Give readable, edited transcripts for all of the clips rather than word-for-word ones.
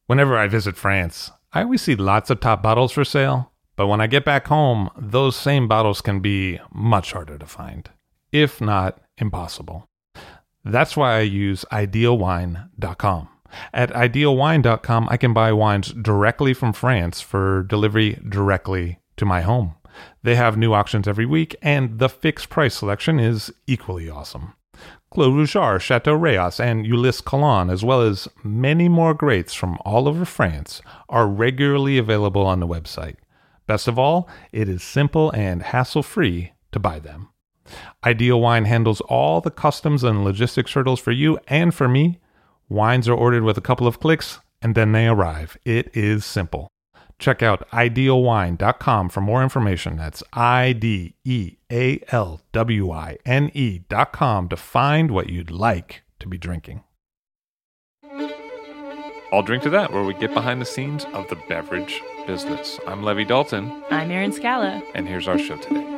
Whenever I visit France, I always see lots of top bottles for sale, but when I get back home, those same bottles can be much harder to find, if not impossible. That's why I use idealwine.com. At idealwine.com, I can buy wines directly from France for delivery directly to my home. They have new auctions every week, and the fixed price selection is equally awesome. Clos Rougeard, Chateau Rayas, and Ulysse Cologne, as well as many more greats from all over France, are regularly available on the website. Best of all, it is simple and hassle-free to buy them. Ideal Wine handles all the customs and logistics hurdles for you and for me. Wines are ordered with a couple of clicks, and then they arrive. It is simple. Check out idealwine.com for more information. That's IDEALWINE.com to find what you'd like to be drinking. I'll Drink to That, where we get behind the scenes of the beverage business. I'm Levi Dalton. I'm Erin Scala. And here's our show today.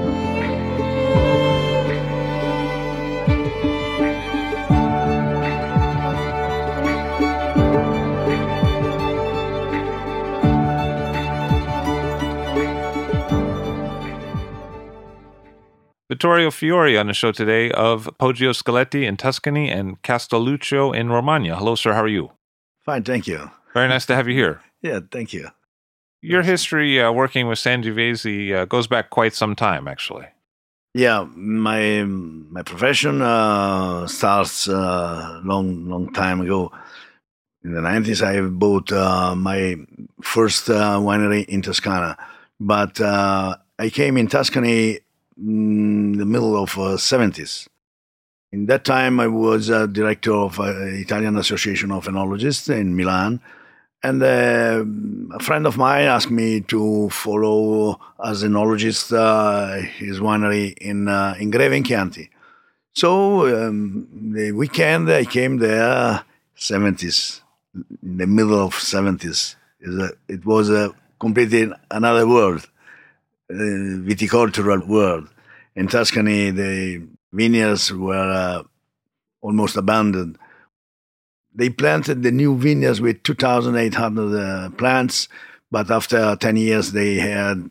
Vittorio Fiore on the show today of Poggio Scaletti in Tuscany and Castelluccio in Romagna. Hello, sir. How are you? Fine, thank you. Very nice to have you here. Yeah, thank you. Your history working with Sangiovese goes back quite some time, actually. Yeah, my profession starts long time ago. In the 90s, I bought my first winery in Toscana. But I came in Tuscany in the middle of 70s. In that time, I was director of Italian Association of Enologists in Milan. And a friend of mine asked me to follow as enologist his winery in Greve in Chianti. So the weekend I came there, 70s, in the middle of 70s. It was completely another world. Viticultural world. In Tuscany, the vineyards were almost abandoned. They planted the new vineyards with 2,800 plants, but after 10 years, they had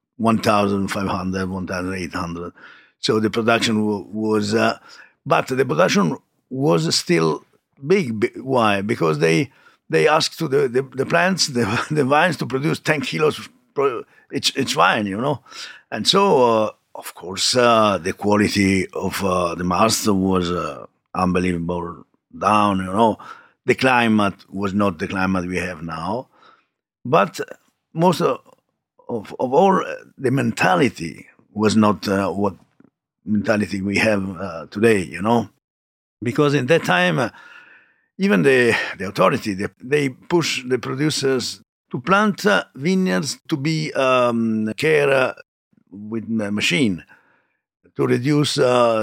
1,500, 1,800. So the production was, but the production was still big. Why? Because they asked to the plants, the vines, to produce 10 kilos each vine, you know. And so, of course, the quality of the master was unbelievable down, you know. The climate was not the climate we have now. But most of all, the mentality was not what mentality we have today, you know. Because in that time, even the authority, they push the producers to plant vineyards to be care with a machine to reduce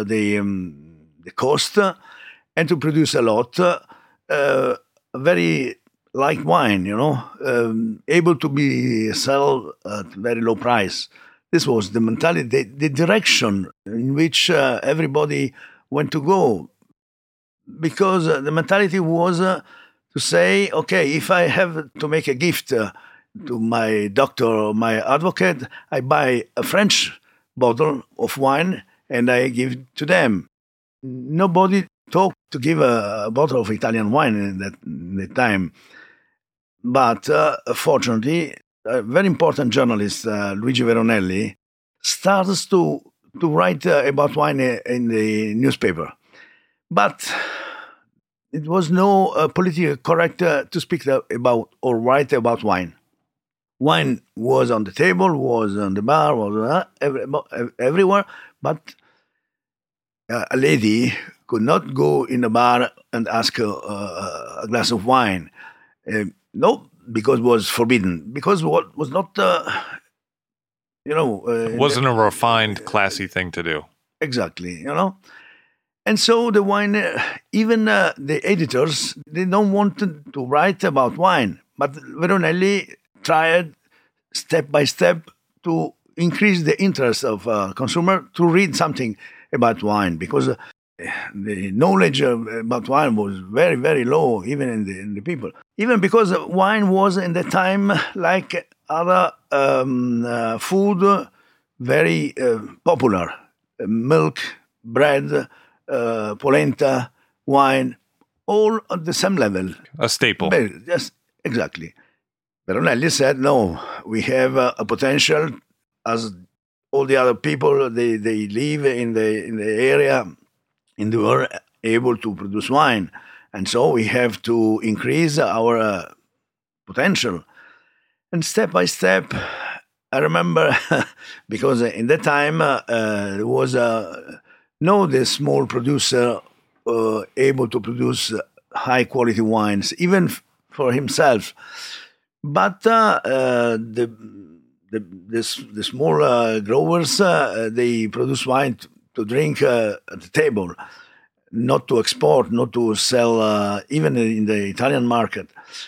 the cost and to produce a lot, very like wine, you know, able to be sold at very low price. This was the mentality, the direction in which everybody went to go. Because the mentality was to say, okay, if I have to make a gift to my doctor or my advocate, I buy a French bottle of wine and I give it to them. Nobody talked to give a bottle of Italian wine in that time. But fortunately, a very important journalist, Luigi Veronelli, starts to write about wine in the newspaper. But it was no politically correct to speak about or write about wine. Wine was on the table, was on the bar, was everywhere, but a lady could not go in a bar and ask a glass of wine. No, because it was forbidden. Because what was not, it wasn't a refined, classy thing to do. Exactly, you know. And so the wine, even the editors, they don't want to write about wine. But Veronelli tried step by step to increase the interest of consumer to read something about wine, because the knowledge about wine was very, very low, even in the people. Even because wine was in the time like other food, very popular. Milk, bread, polenta, wine, all at the same level. A staple. Yes, exactly. Veronelli said, no, we have a potential as all the other people, they live in the area, and they were able to produce wine. And so we have to increase our potential. And step by step, I remember, because in that time there was no the small producer able to produce high quality wines, even for himself. But the small growers, they produce wine to drink at the table, not to export, not to sell, even in the Italian market.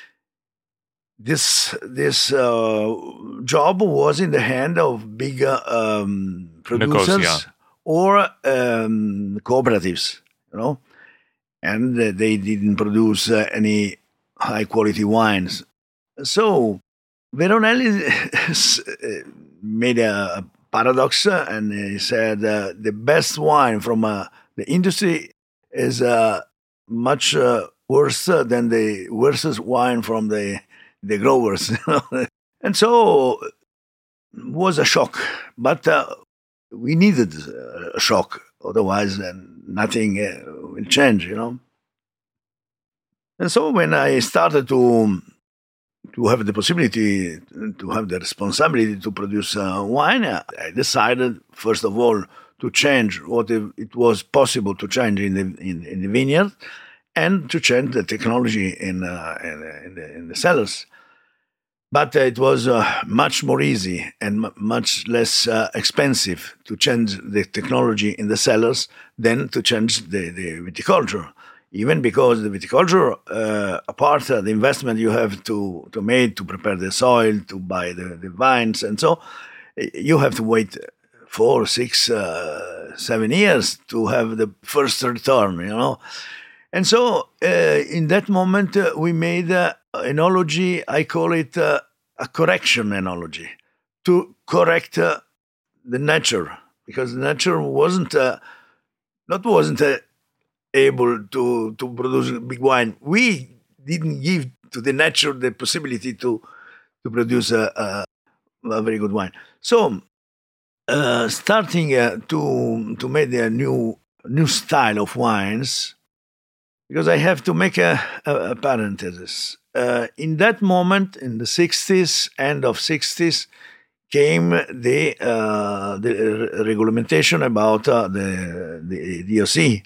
This job was in the hand of big producers Nicosia. or cooperatives, and they didn't produce any high quality wines. So Veronelli made a paradox, and he said the best wine from the industry is much worse than the worst wine from the growers. And so it was a shock, but we needed a shock, otherwise nothing will change, And so when I started to have the possibility, to have the responsibility to produce wine, I decided, first of all, to change what it was possible to change in the vineyard, and to change the technology in the cellars. But it was much more easy and much less expensive to change the technology in the cellars than to change the viticulture. Even because the viticulture, apart the investment you have to make to prepare the soil, to buy the vines, and so, you have to wait 4, 6, 7 years to have the first return, And so, in that moment, we made enology, I call it a correction enology, to correct the nature, because the nature wasn't able to produce big wine. We didn't give to the nature the possibility to produce a very good wine. So, starting to make a new style of wines, because I have to make a parenthesis. In that moment, in the 60s, end of 60s, came the regulation about the DOC.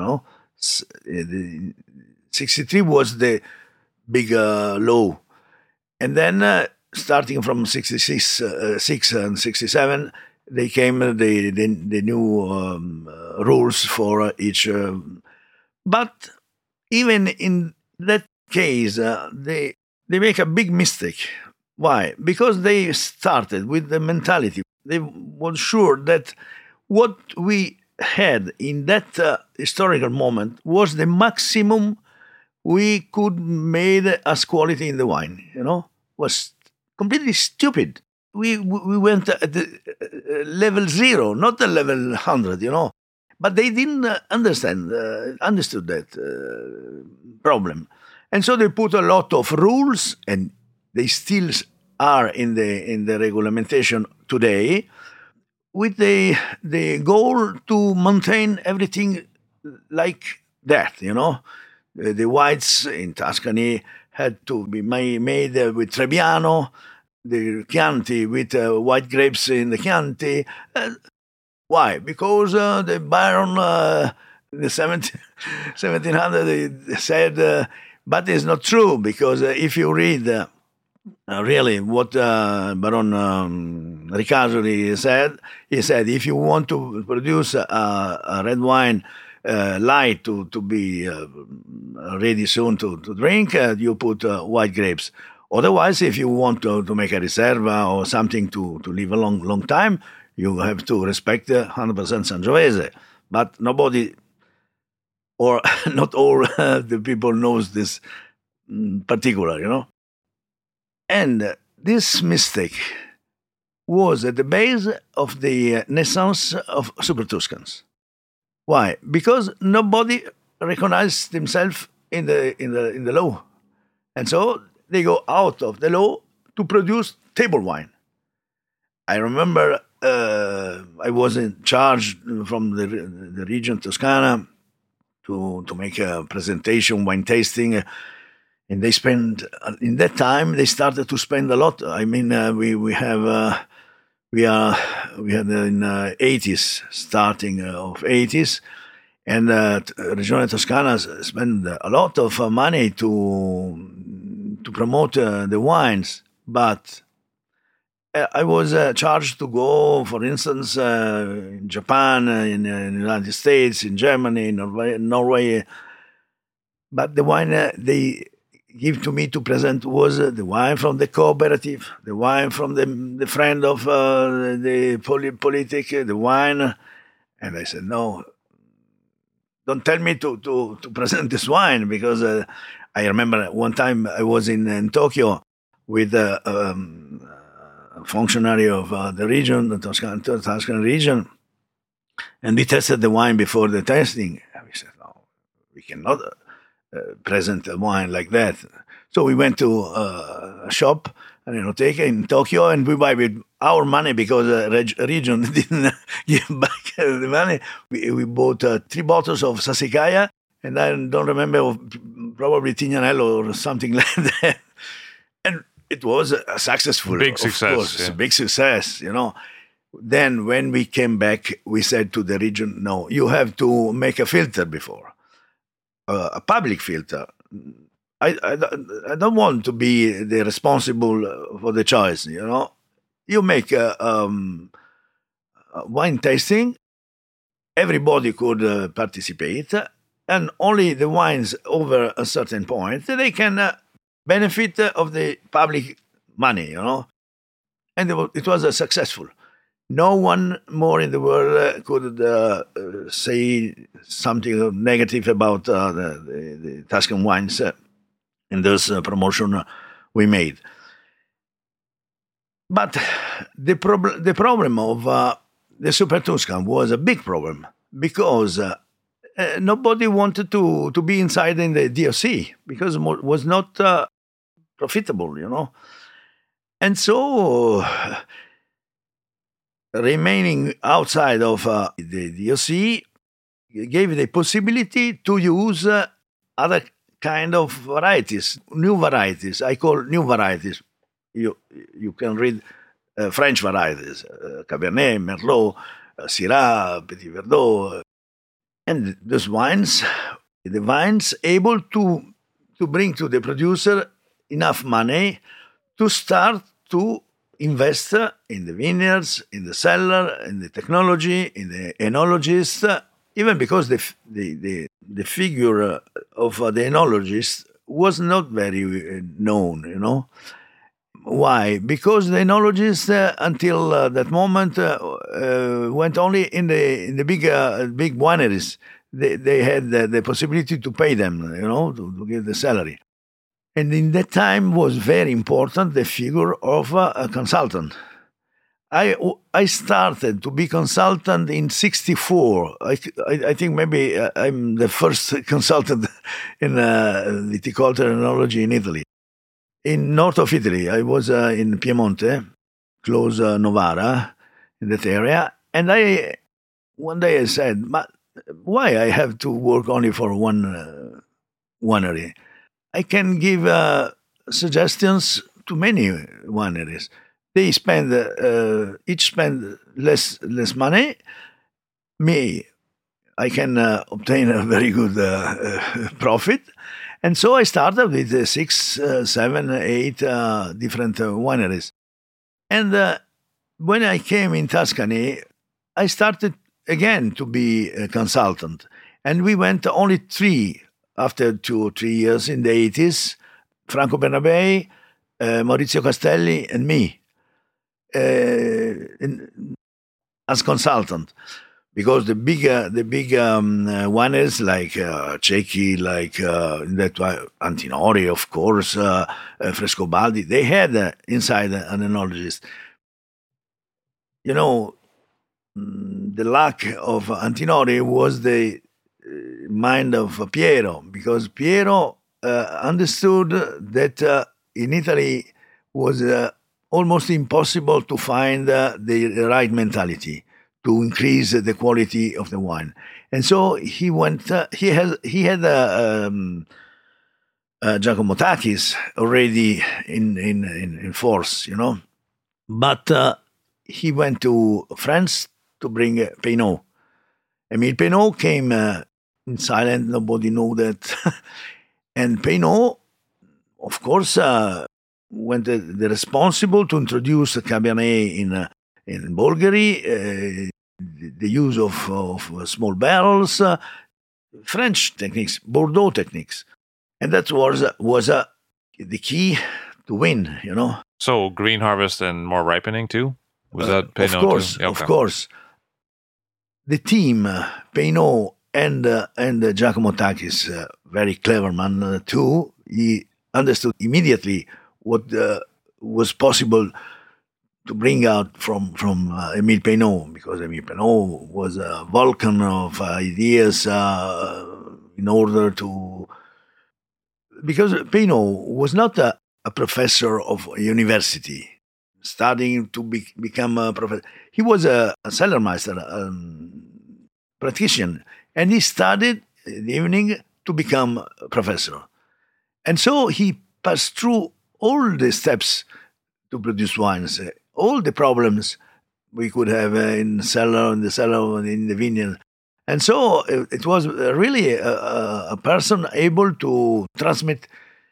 The 63 was the big law, and then starting from 66, 6 and 67, they came the new rules for each. But even in that case, they make a big mistake. Why? Because they started with the mentality. They were sure that what we had in that historical moment was the maximum we could made as quality in the wine. Was completely stupid. We went at the level 0, not the level 100. But they didn't understood that problem. And so they put a lot of rules, and they still are in the regulation today, with the goal to maintain everything like that, The whites in Tuscany had to be made with Trebbiano, the Chianti with white grapes in the Chianti. Why? Because the Baron, the 1700, they said, but it's not true, because if you read really what Baron Ricasoli said, he said, if you want to produce a red wine light to be ready soon to drink, you put white grapes. Otherwise, if you want to make a Riserva or something to live a long time, you have to respect 100% Sangiovese. But nobody or not all the people knows this particular, And this mistake was at the base of the naissance of Super Tuscans. Why? Because nobody recognized themselves in the law, and so they go out of the law to produce table wine. I remember I was in charge from the region Toscana to make a presentation, wine tasting, and they spend in that time they started to spend a lot. I mean, we had in 80s, starting of 80s, and Regione Toscana spent a lot of money to promote the wines, but I was charged to go, for instance, in Japan, in the United States, in Germany, in Norway. But the wine they give to me to present was the wine from the cooperative, the wine from the friend of the politic, the wine. And I said, no, don't tell me to present this wine, because I remember one time I was in Tokyo with a functionary of the region, the Tuscan region, and we tested the wine before the tasting. And we said, no, we cannot present a wine like that. So we went to a shop, an enoteca in Tokyo, and we buy with our money, because the region didn't give back the money. We bought 3 bottles of Sassicaia, and I don't remember, probably Tignanello or something like that. And it was a successful, big success. Of course, a big success, Then when we came back, we said to the region, no, you have to make a filter before, a public filter. I don't want to be the responsible for the choice, You make a wine tasting, everybody could participate, and only the wines over a certain point, they can benefit of the public money, And it was successful. No one more in the world could say something negative about the Tuscan wines in this promotion we made. But the problem of the Super Tuscan was a big problem, because nobody wanted to be inside in the DOC, because it was not profitable, And so remaining outside of the DOC gave the possibility to use other kind of varieties, new varieties. I call new varieties. You can read French varieties, Cabernet, Merlot, Syrah, Petit Verdot, and those wines, the vines able to bring to the producer enough money to start to invest in the vineyards, in the cellar, in the technology, in the enologists, even because the figure of the enologist was not very known, Why? Because the enologists until that moment went only in the big wineries. They had the possibility to pay them, to give the salary. And in that time was very important the figure of a consultant. I started to be consultant in '64. I think maybe I'm the first consultant in viticulture and enology in Italy. In north of Italy, I was in Piemonte, close Novara, in that area. And one day I said, but why I have to work only for one winery? I can give suggestions to many wineries. They spend each spend less money. Me, I can obtain a very good profit, and so I started with 6, 7, 8 different wineries. And when I came in Tuscany, I started again to be a consultant, and we went only 3. After 2 or 3 years in the 80s, Franco Bernabei, Maurizio Castelli, and me as consultant. because the big wineries like Cecchi, like that Antinori, of course, Frescobaldi, they had inside an enologist. You know, the luck of Antinori was the mind of Piero, because Piero understood that in Italy was almost impossible to find the right mentality to increase the quality of the wine, and so he went. He had Giacomo Takis already in force, but he went to France to bring Peynaud. Emile Peynaud came in silent, nobody knew that. And Peynaud, of course, went the responsible to introduce Cabernet in Bulgari, the use of small barrels, French techniques, Bordeaux techniques. And that was the key to win. So green harvest and more ripening too? Was that Peynaud Of course, too? Okay. of course. The team, Peynaud and Giacomo Takis, very clever man too. He understood immediately what was possible to bring out from Emile Peynaud, because Emile Peynaud was a volcan of ideas in order to. Because Peynaud was not a professor of a university, studying to become a professor. He was a Cellarmeister, practitioner, and he studied in the evening to become a professor. And so he passed through all the steps to produce wines, all the problems we could have in the cellar, and in the vineyard. And so it was really a person able to transmit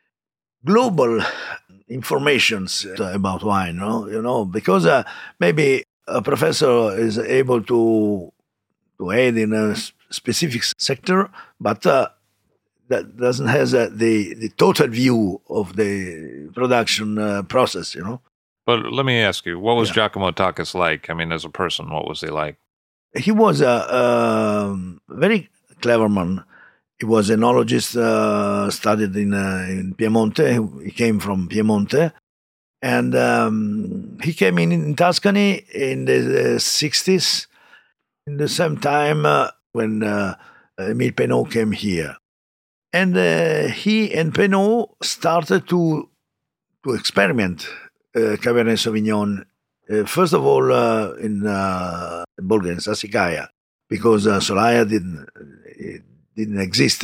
global informations about wine, because maybe a professor is able to aid in a specific sector, but that doesn't have the total view of the production process, But let me ask you, what was Giacomo Takis like? I mean, as a person, what was he like? He was a very clever man. He was an enologist, studied in Piemonte. He came from Piemonte. And he came in Tuscany in the 60s, in the same time when Emile Peynaud came here. And he and Peynaud started to experiment Cabernet Sauvignon, first of all in Bulgaria, in Sassicaia, because Solaia didn't exist.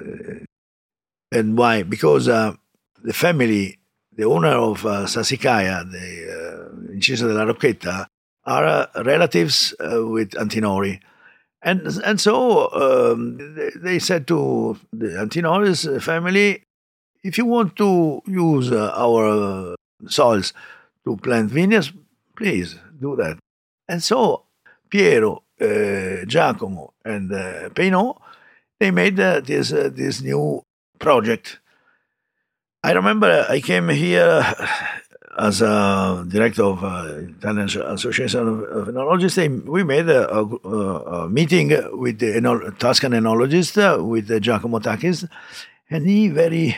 And why? Because the family, the owner of Sassicaia, the Inciso della Rocchetta, are relatives with Antinori. And so they said to the Antinori's family, if you want to use our soils to plant vineyards, please do that. And so Piero, Giacomo, and Peynaud, they made this new project. I remember I came here as a director of Italian Association of Enologists. We made a meeting with the Tuscan enologist, with Giacomo Takis, and he very,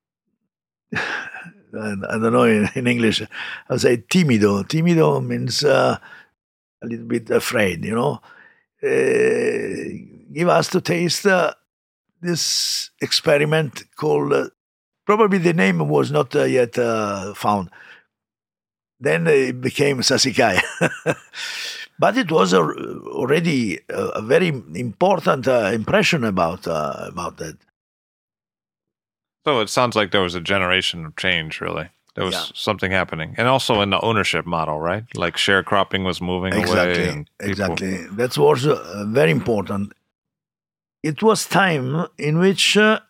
I don't know in English, I'll say timido. Timido means a little bit afraid, give us to taste this experiment called, probably the name was not yet found. Then it became Sassicaia. But it was already a very important impression about that. So it sounds like there was a generation of change, really. There was something happening. And also in the ownership model, right? Like sharecropping was moving away. And exactly. That was very important. It was time in which, the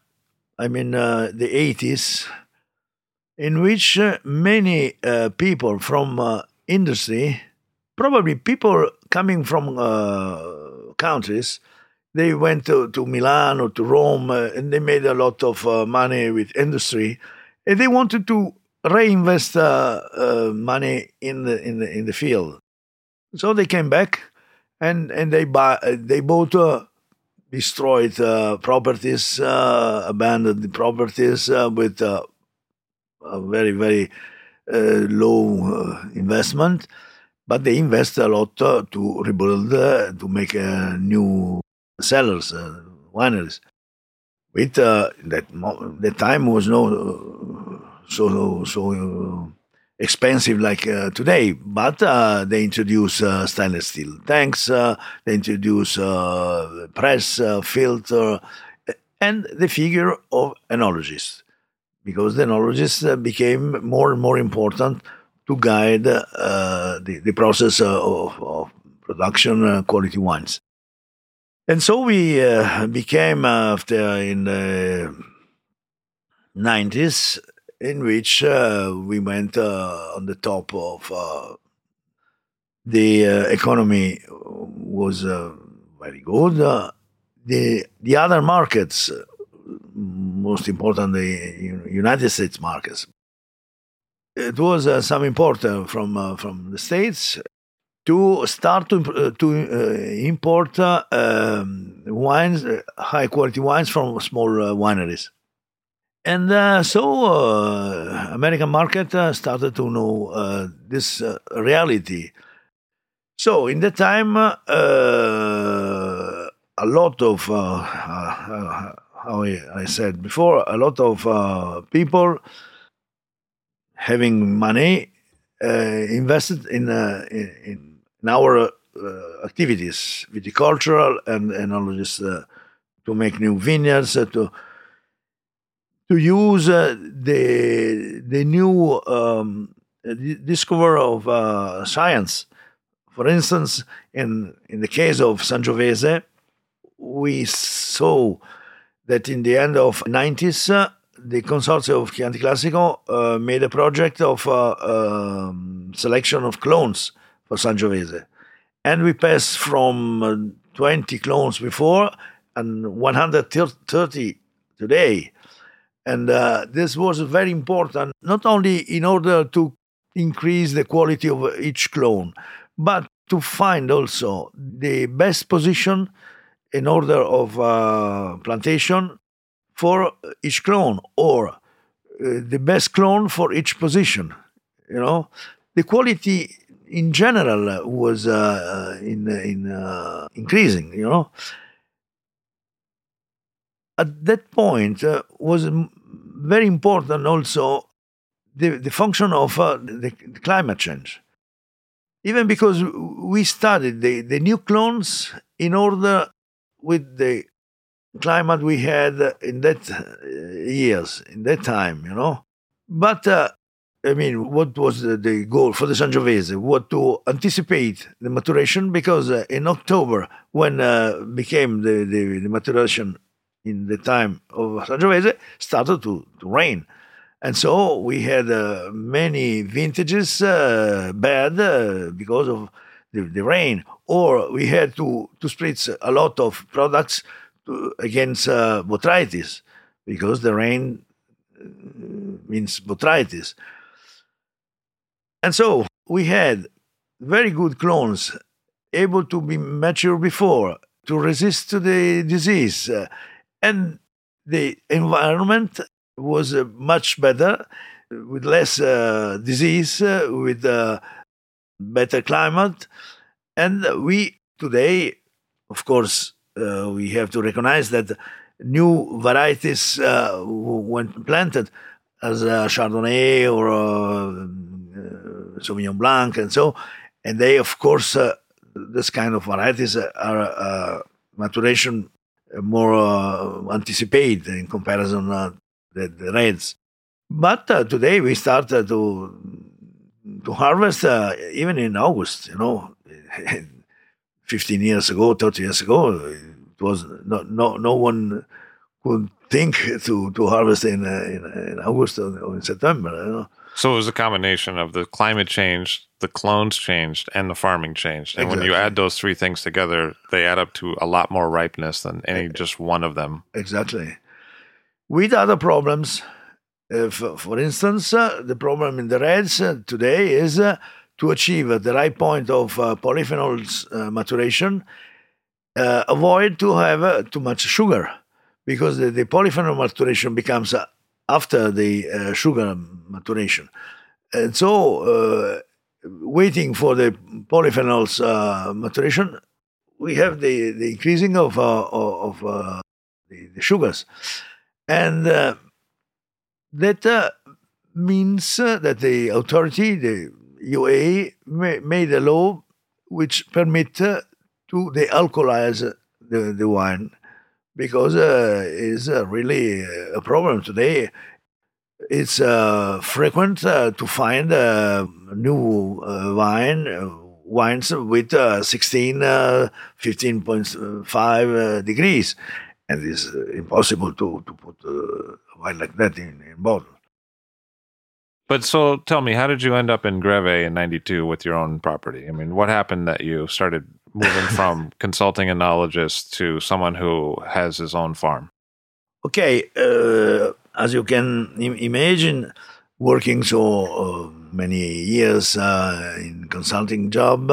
80s, in which many people from industry, probably people coming from countries, they went to Milan or to Rome, and they made a lot of money with industry, and they wanted to reinvest money in the field. So they came back and they bought destroyed properties, abandoned the properties with a very very low investment, but they invest a lot to rebuild, to make new cellars, wineries. With that time was no so expensive like today, but they introduce stainless steel tanks, they introduce press, filter, and the figure of enologist, because the enologist became more and more important to guide the process of production quality wines. And so we became, after in the 90s, in which we went on the top of the economy was very good. The other markets, most important, the United States markets, it was some import from the States to start to import wines, high quality wines from small wineries. And so American market started to know this reality. So in the time, a lot of, how I said before, a lot of people having money invested in our activities, viticultural and enologists, to make new vineyards, to use the new discovery of science. For instance, in the case of Sangiovese, we saw that in the end of the 90s, the Consorzio of Chianti Classico made a project of selection of clones for Sangiovese. And we passed from 20 clones before and 130 today. And this was very important, not only in order to increase the quality of each clone, but to find also the best position in order of plantation for each clone, or the best clone for each position. You know, the quality in general was increasing. You know, at that point was very important also the function of the climate change. Even because we studied the new clones in order with the climate we had in that years, in that time, you know. But I mean, what was the goal for the Sangiovese? What to anticipate the maturation, because in October, when became the maturation in the time of Sangiovese, started to rain. And so we had many vintages bad because of the rain, or we had to spritz a lot of products against botrytis, because the rain means botrytis. And so we had very good clones able to be mature before, to resist to the disease, and the environment was much better, with less disease, with better climate. And we today, of course, we have to recognize that new varieties when planted, as Chardonnay or Sauvignon Blanc, and so, and they, of course, this kind of varieties are maturation more anticipated in comparison the reds. But today we started to harvest even in August. You know, 15 years ago, 30 years ago, it was no one could think to harvest in August or in September. You know. So it was a combination of the climate change, the clones changed, and the farming changed. And exactly. When you add those three things together, they add up to a lot more ripeness than any just one of them. Exactly. With other problems, for instance, the problem in the reds today is to achieve the right point of polyphenols maturation, avoid to have too much sugar, because the polyphenol maturation becomes after the sugar maturation. And so, waiting for the polyphenols maturation, we have the increasing of the sugars. And that means that the authority, the UA, made a law which permit to de-alcoholize the wine, because it's really a problem today. It's frequent to find new wines with 16, 15.5 degrees. And it's impossible to put a wine like that in bottle. But so tell me, how did you end up in Greve in 92 with your own property? I mean, what happened that you started moving from consulting enologist to someone who has his own farm? Okay, as you can imagine, working so many years in consulting job,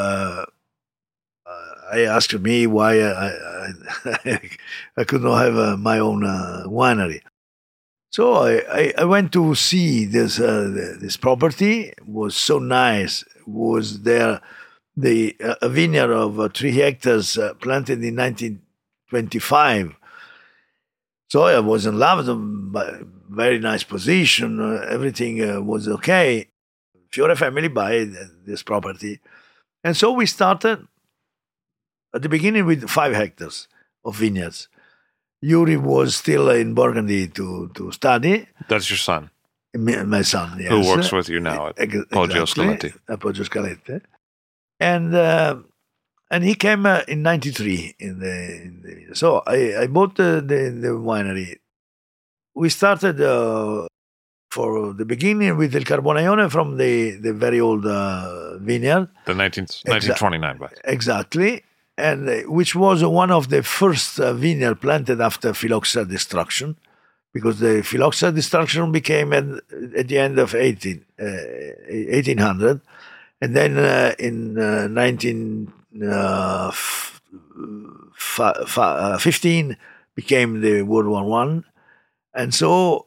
I asked me why I could not have my own winery. So I went to see this property. It was so nice. It was there a vineyard of 3 hectares planted in 1925. So I was in love with very nice position. Everything was okay. Fiore family buy this property. And so we started at the beginning with 5 hectares of vineyards. Yuri was still in Burgundy to study. That's your son? My son, yes. Who works with you now at Poggio Scaletti. At Poggio Scaletti. And he came in 93 so I bought the winery. We started for the beginning with Il Carbonaione from the very old vineyard. The 1929, but exactly, and which was one of the first vineyard planted after phylloxera destruction, because the phylloxera destruction became at the end of 1800, and then in 1915 became the World War I, and so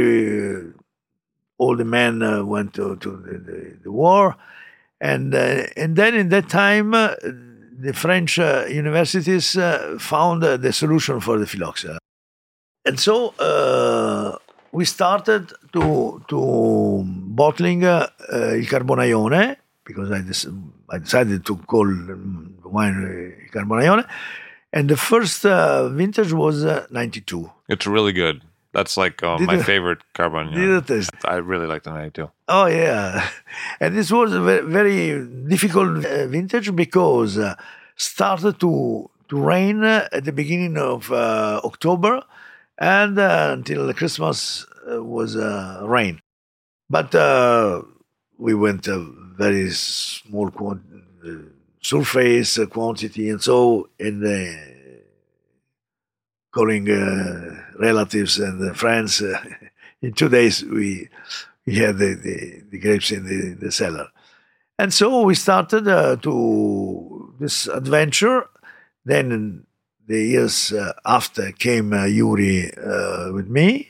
all the men went to the war, and then in that time the French universities found the solution for the phylloxera, and so we started to bottling Il Carbonaione, because I decided to call the wine Il Carbonaione, and the first vintage was 92. It's really good. That's like my favorite Carbonaione. I really like the 92. Oh, yeah. And this was a very, very difficult vintage, because started to rain at the beginning of October, and until Christmas was rain. But we went very small surface quantity, and so in the calling relatives and friends, in 2 days we had the grapes in the cellar. And so we started to this adventure. Then the years after came Yuri with me.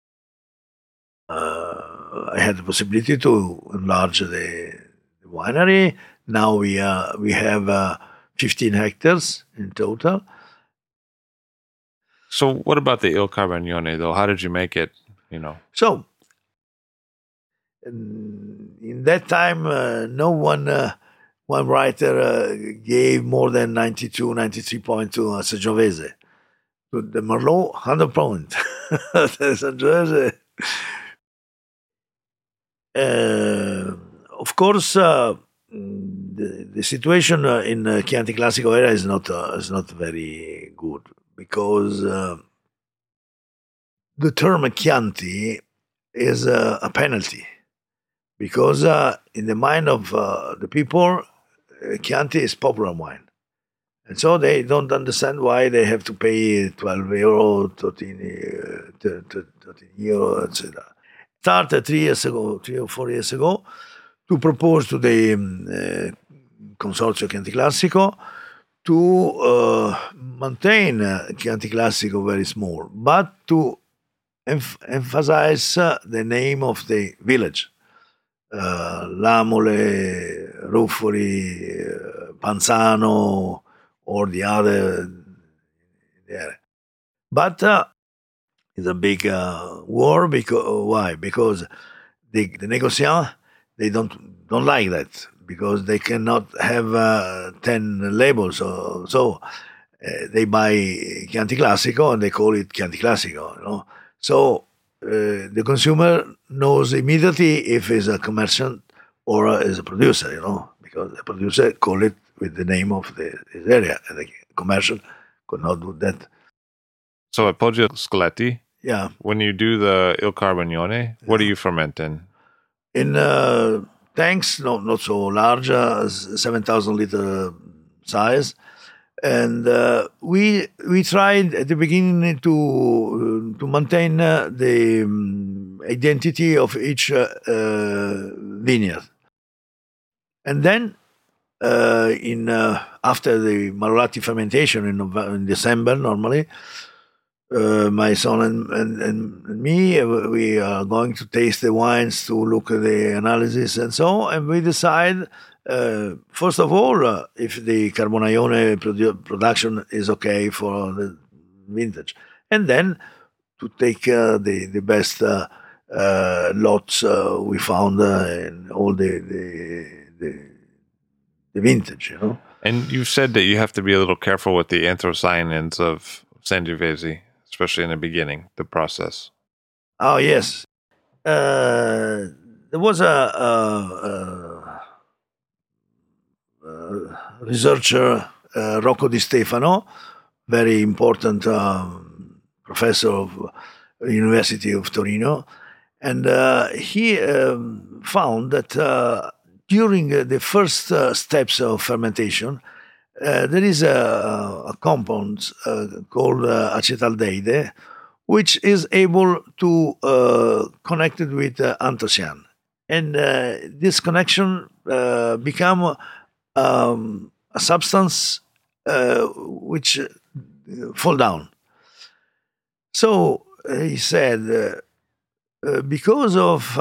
I had the possibility to enlarge the winery. Now we have 15 hectares in total. So what about the Il Carbonaione, though? How did you make it, So, in that time, no one writer gave more than 92, 93 points to Sangiovese. To the Merlot, 100 points. Sangiovese. Of course, the situation in Chianti Classico area is not very good, because the term Chianti is a penalty, because in the mind of the people, Chianti is popular wine, and so they don't understand why they have to pay 12 euro, 13 euro, etc. Started 3 or 4 years ago to propose to the Consorzio Chianti Classico to maintain Chianti Classico very small, but to emphasize the name of the village. Lamole, Ruffoli, Panzano, or the other area. But it's a big war. Why? Because the negociants, they don't like that, because they cannot have 10 labels. So they buy Chianti Classico and they call it Chianti Classico. So the consumer knows immediately if it's a commerciant or is a producer, because the producer call it with the name of this area, and the commercial could not do that. So at Poggio Scaletti, yeah, when you do the Il Carbognone, what do you ferment in? In tanks, not so large, 7,000 liter size. And we tried at the beginning to maintain the identity of each vineyard, and then after the Malolati fermentation in December, normally my son and me, we are going to taste the wines to look at the analysis and so, and we decide. First of all, if the Carbonaione production is okay for the vintage, and then to take the best lots we found in all the vintage, And you said that you have to be a little careful with the anthocyanins of Sangiovese, especially in the beginning, the process. Oh yes, there was a researcher, Rocco Di Stefano, very important professor of University of Torino, and he found that during the first steps of fermentation, there is a compound called acetaldehyde, which is able to connect it with anthocyan, and this connection become a substance which fall down. So he said, because of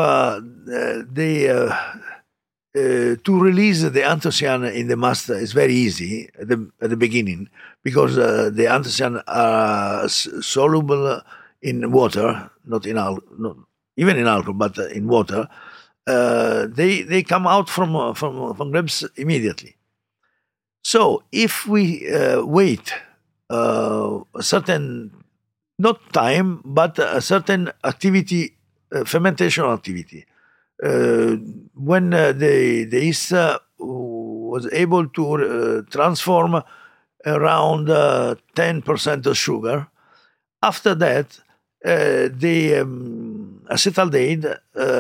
to release the anthocyan in the mast is very easy at the beginning, because the anthocyan are soluble in water, not even in alcohol, but in water. They come out from grapes immediately. So if we wait a certain, not time, but a certain activity, fermentation activity, when the yeast was able to transform around 10% of sugar, after that the acetaldehyde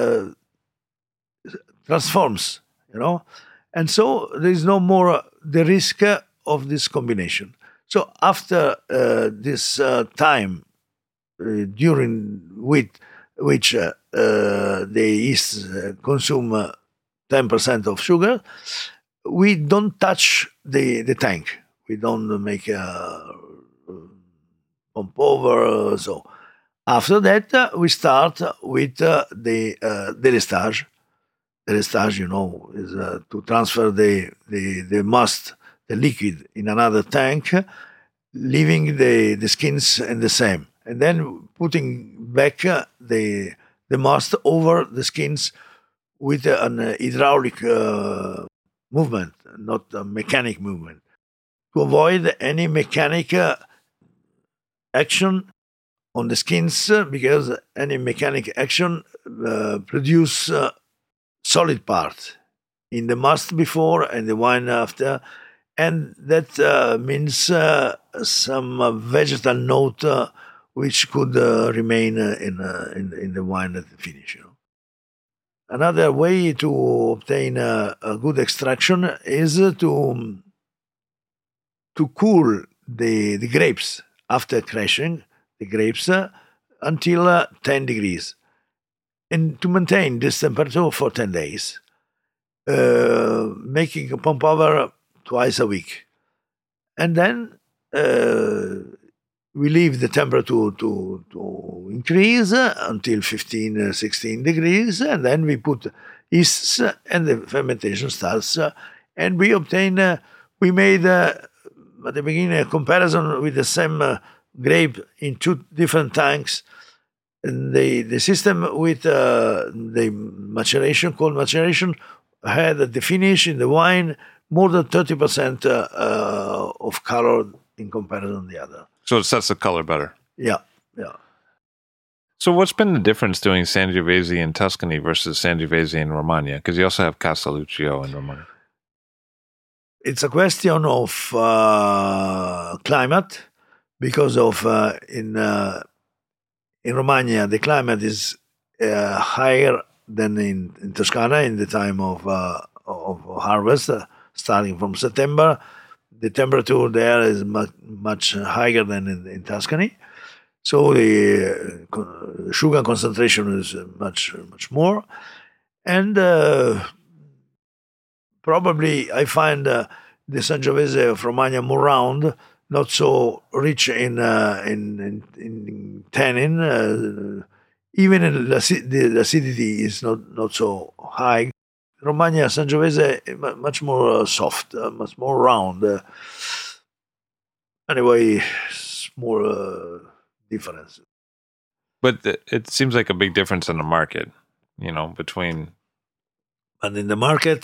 transforms, and so there is no more the risk of this combination. So after this time, during which the yeast consume 10% of sugar, we don't touch the tank. We don't make a pump over. So after that, we start with the délestage. Délestage, is to transfer the must, the liquid, in another tank, leaving the skins in the same, and then putting back the must over the skins with an hydraulic movement, not a mechanic movement, to avoid any mechanic action on the skins, because any mechanic action produce solid part in the must before and the wine after, and that means some vegetal note which could remain in the wine at the finish. Another way to obtain a good extraction is to cool the grapes after crushing the grapes until 10 degrees, and to maintain this temperature for 10 days. making a pump over twice a week. And then we leave the temperature to increase until 15, 16 degrees, and then we put yeasts and the fermentation starts. And we obtain, we made at the beginning a comparison with the same grape in two different tanks. And the system with the maturation, cold maturation, had at the finish in the wine more than 30% of color in comparison to the other. So it sets the color better. Yeah. So what's been the difference doing Sangiovese in Tuscany versus Sangiovese in Romagna? Because you also have Castelluccio in Romagna. It's a question of climate, because of in Romagna the climate is higher than in Toscana in the time of harvest, starting from September. The temperature there is much higher than in Tuscany, so the sugar concentration is much more, and probably I find the Sangiovese of Romagna more round, not so rich in tannin. Even the acidity is not so high. Romagna Sangiovese much more soft, much more round. Anyway, small difference. But it seems like a big difference in the market, between... And in the market,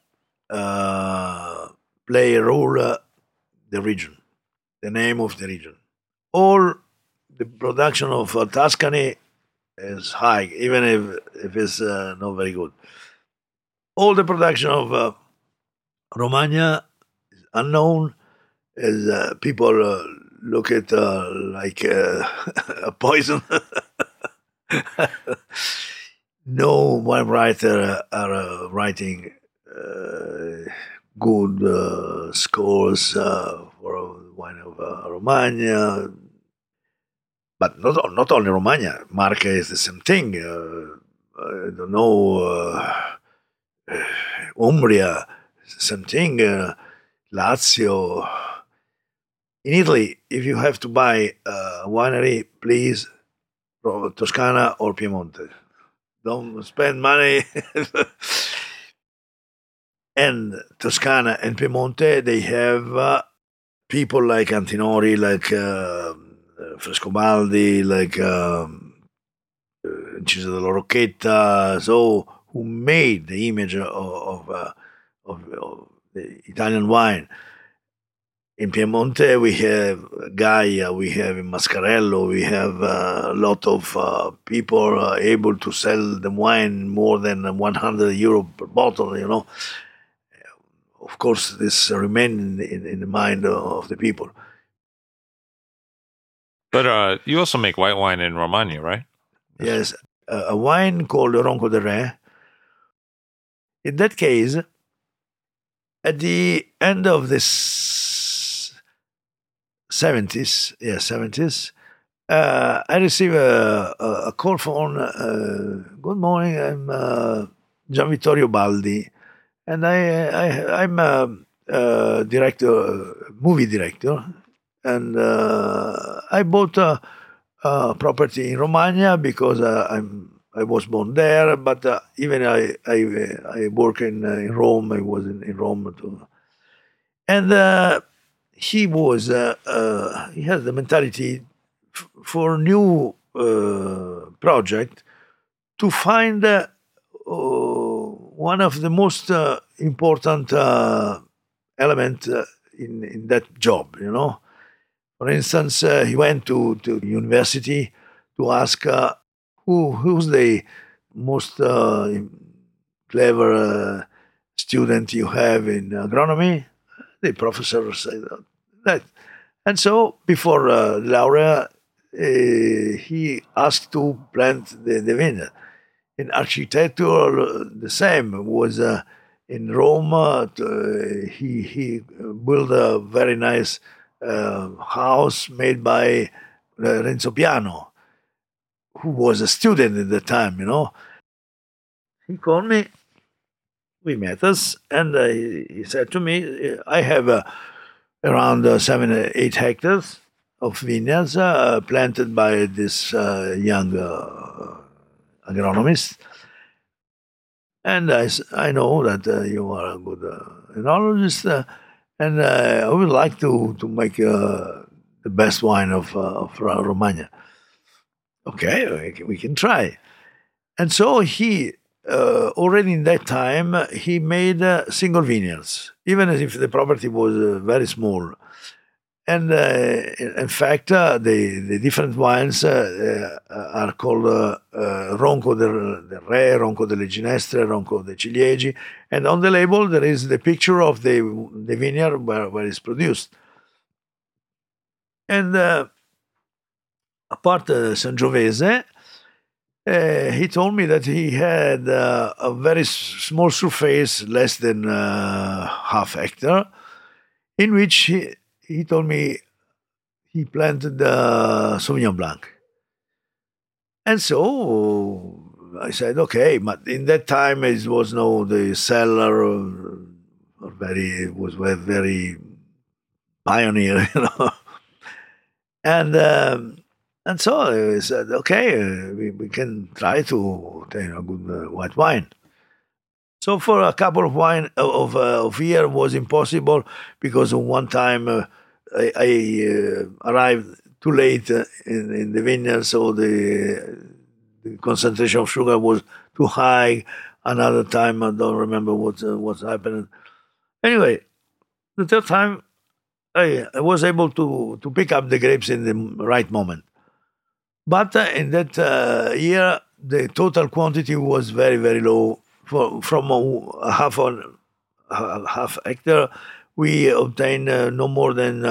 play a role the region, the name of the region. All the production of Tuscany is high, even if it's not very good. All the production of Romagna is unknown, as people look at like a poison. No wine writer are writing good scores for wine of Romagna. But not only Romagna, Marche is the same thing. I don't know, Umbria, same thing. Lazio. In Italy, if you have to buy a winery, please, from Toscana or Piemonte. Don't spend money. And Toscana and Piemonte, they have people like Antinori, like Frescobaldi, like Inciso della Rocchetta, so who made the image of the Italian wine. In Piemonte, we have Gaia, we have Mascarello, we have a lot of people able to sell the wine more than €100 per bottle, Of course, this remains in the mind of the people. But you also make white wine in Romagna, right? Yes, a wine called Ronco del Re. In that case, at the end of the 70s, I received a call phone. Good morning, I'm Gian Vittorio Baldi, and I'm a movie director, and I bought a property in Romagna because I was born there, but even I work in Rome. I was in Rome too, and he was he has the mentality for a new project to find one of the most important element in that job. For instance, he went to university to ask who's the most clever student you have in agronomy. The professor said that. And so before Laurea, he asked to plant the vineyard. In architecture, the same. Was in Rome. He built a very nice house made by Renzo Piano, who was a student at the time. He called me we met us, and he said to me, I have around 7 or 8 hectares of vineyards planted by this young agronomist. And I know that you are a good enologist, and I would like to make the best wine of Romagna. Okay, we can try. And so he, already in that time, he made single vineyards, even as if the property was very small. And in fact, the different wines are called Ronco del Re, Ronco delle Ginestre, Ronco dei Ciliegi. And on the label, there is the picture of the vineyard where it's produced. And apart Sangiovese, he told me that he had a very small surface, less than half hectare, in which he told me he planted Sauvignon Blanc. And so I said, okay, but in that time it was no the cellar, was very pioneer, you know. And so I said, okay, we can try to obtain a good white wine. So for a couple of years was impossible because one time I arrived too late in the vineyard, so the concentration of sugar was too high. Another time I don't remember what's happening. Anyway, the third time I was able to pick up the grapes in the right moment. But in that year, the total quantity was very, very low. From a half hectare, we obtained no more than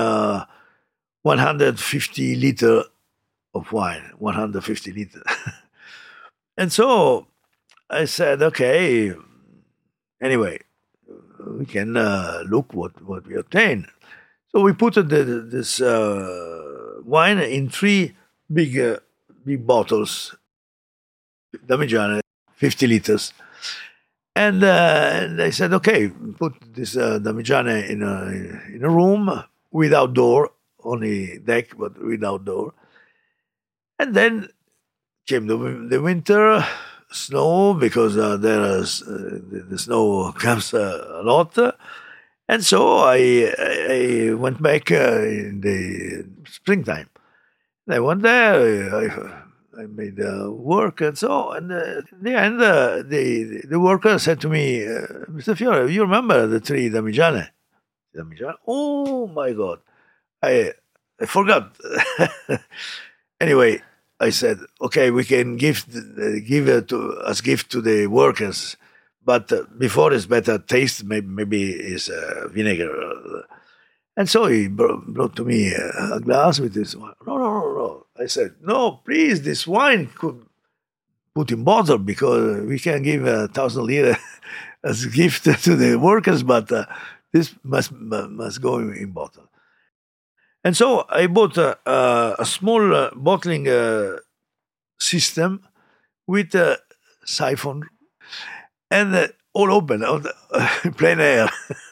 150 liter of wine, 150 liter. And so I said, okay, anyway, we can look what we obtain. So we put this wine in 3 big bottles, Damigiane, 50 liters. And they said, okay, put this Damigiane in a room without door, only deck, but without door. And then came the winter, snow, because the snow comes a lot. And so I went back in the springtime. I went there, I made work and so. And at the end, the worker said to me, Mr. Fiore, you remember the tree Damigiane? Damigiane? Oh my God. I forgot. Anyway, I said, okay, we can give it as gift to the workers, but before it's better taste, maybe is vinegar. And so he brought to me a glass with this wine. No. I said, no, please, this wine could put in bottle because we can give 1,000 lira as a gift to the workers, but this must go in bottle. And so I bought a small bottling system with a siphon and all open, on plain air.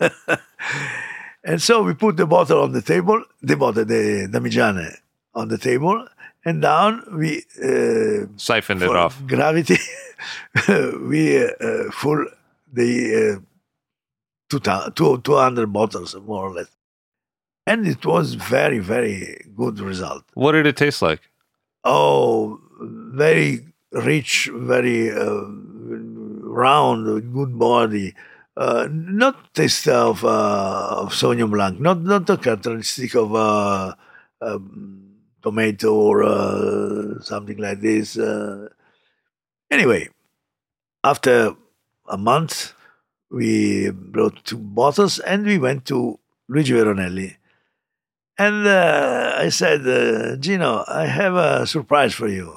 And so we put the bottle on the table, the Damigiane on the table, and down we siphoned it off. Gravity, we full the 200 bottles, more or less. And it was very, very good result. What did it taste like? Oh, very rich, very round, good body. Not taste of Sauvignon Blanc, not the characteristic of tomato or something like this. Anyway, after a month, we brought 2 bottles and we went to Luigi Veronelli. And I said, Gino, I have a surprise for you.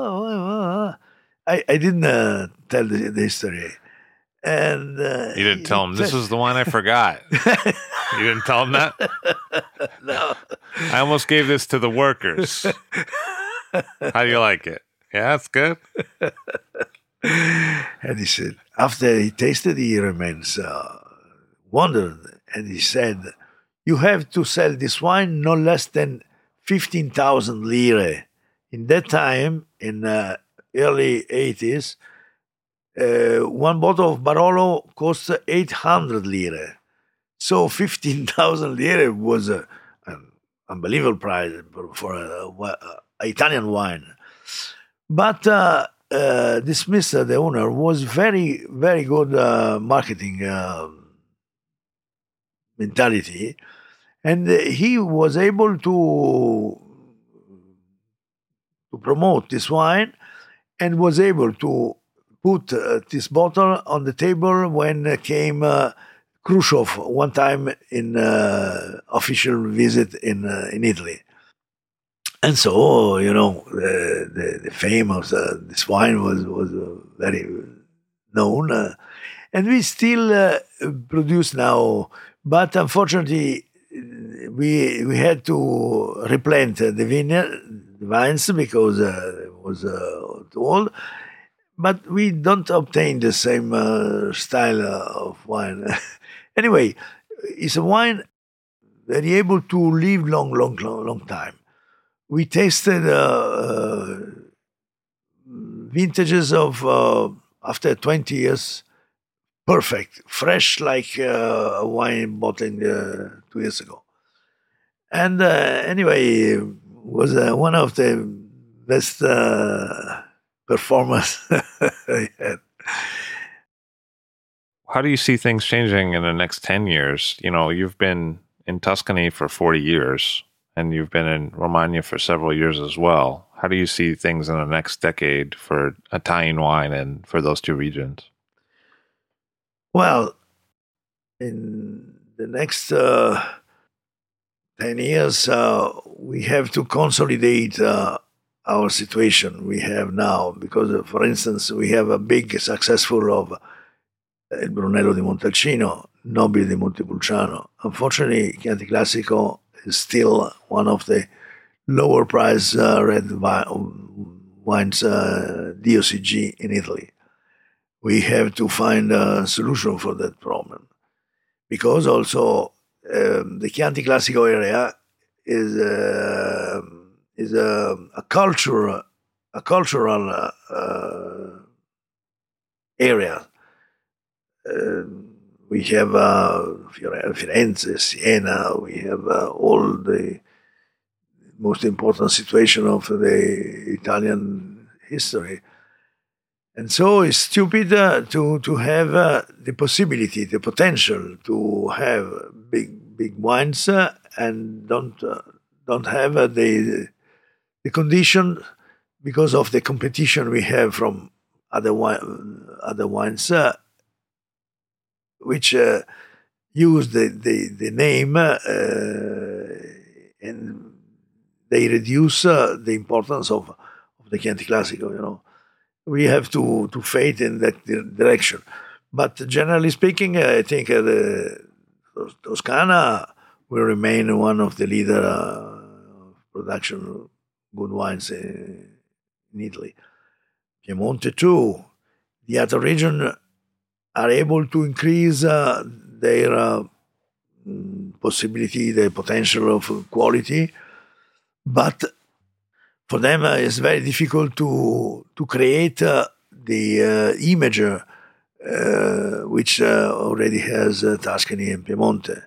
I didn't tell the history. And you didn't tell him, this is the one I forgot. You didn't tell him that? No. I almost gave this to the workers. How do you like it? Yeah, it's good. And he said, after he tasted, he remains wondered, and he said, "You have to sell this wine no less than 15,000 lire." In that time, in early 80s, one bottle of Barolo cost 800 lire. So 15,000 lire was an unbelievable price for a Italian wine. But this Mr., the owner, was very, very good marketing mentality, and he was able to promote this wine and was able to put this bottle on the table when came Khrushchev one time in official visit in Italy. And so, the fame of this wine was very known. And we still produce now, but unfortunately, we had to replant the vines because it was too old. But we don't obtain the same style of wine. Anyway, it's a wine very able to live long time. We tasted vintages of after 20 years, perfect, fresh like a wine bottled 2 years ago. And anyway, was one of the best performance I had. How do you see things changing in the next 10 years? You've been in Tuscany for 40 years, and you've been in Romagna for several years as well. How do you see things in the next decade for Italian wine and for those two regions? Well, in the next 10 years, we have to consolidate our situation we have now, because, for instance, we have a big successful of Il Brunello di Montalcino, Nobile di Montepulciano. Unfortunately, Chianti Classico is still one of the lower price red wines DOCG in Italy. We have to find a solution for that problem, because also the Chianti Classico area is a cultural area. We have Firenze, Siena. We have all the most important situation of the Italian history, and so it's stupid to have the possibility, the potential to have big wines and don't have the condition, because of the competition we have from other wines. Which use the name and they reduce the importance of the Chianti Classico. We have to fade in that direction. But generally speaking, I think the Toscana will remain one of the leader production of good wines in Italy. Piemonte too. The other region are able to increase their possibility, their potential of quality, but for them it's very difficult to create the image which already has Tuscany and Piemonte.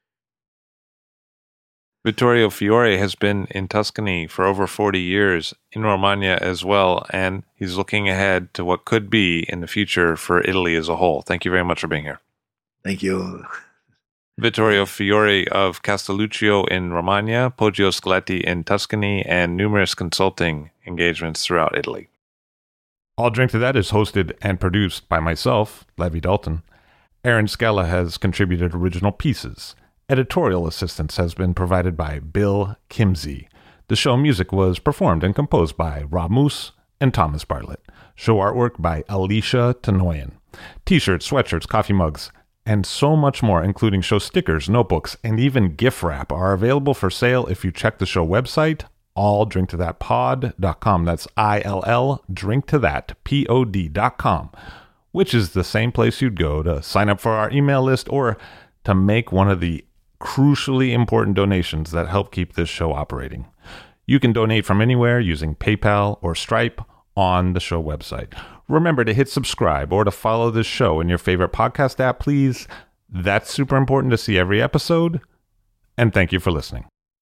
Vittorio Fiore has been in Tuscany for over 40 years, in Romagna as well, and he's looking ahead to what could be in the future for Italy as a whole. Thank you very much for being here. Thank you. Vittorio Fiore of Castelluccio in Romagna, Poggio Scaletti in Tuscany, and numerous consulting engagements throughout Italy. I'll Drink to That is hosted and produced by myself, Levi Dalton. Aaron Scala has contributed original pieces. Editorial assistance has been provided by Bill Kimsey. The show music was performed and composed by Rob Moose and Thomas Bartlett. Show artwork by Alicia Tenoyan. T-shirts, sweatshirts, coffee mugs, and so much more, including show stickers, notebooks, and even gift wrap, are available for sale if you check the show website, illdrinktothatpod.com. That's ILL drinktothatpod.com, which is the same place you'd go to sign up for our email list or to make one of the crucially important donations that help keep this show operating. You can donate from anywhere using PayPal or Stripe on the show website. Remember to hit subscribe or to follow this show in your favorite podcast app, please. That's super important to see every episode. And thank you for listening.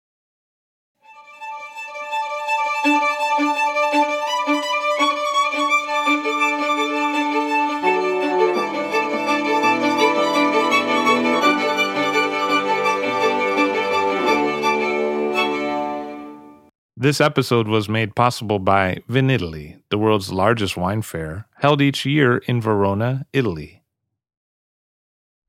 This episode was made possible by Vinitaly, the world's largest wine fair, held each year in Verona, Italy.